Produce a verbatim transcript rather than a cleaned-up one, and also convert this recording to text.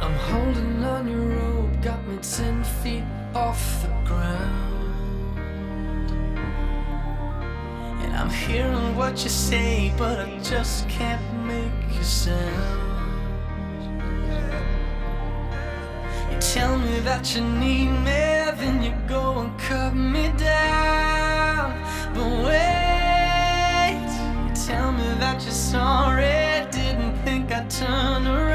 I'm holding on your rope, got me ten feet off the ground. And I'm hearing what you say, but I just can't make a sound. You tell me that you need me, then you go and cut me down. But wait, you tell me that you're sorry, didn't think I'd turn around.